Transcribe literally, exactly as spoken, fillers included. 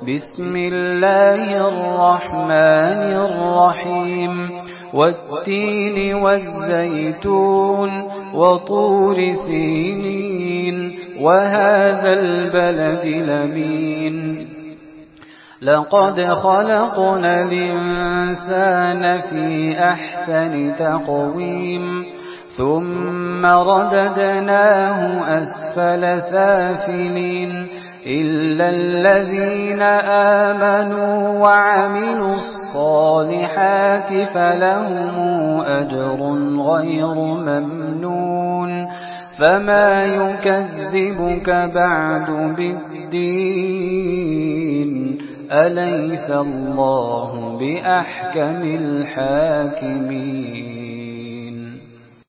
بسم الله الرحمن الرحيم والتين والزيتون وطور سينين وهذا البلد الأمين لقد خلقنا الإنسان في أحسن تقويم ثم رددناه أسفل سافلين إلا الذين آمنوا وعملوا الصالحات فلهم أجر غير ممنون فما يكذبك بعد بالدين أليس الله بأحكم الحاكمين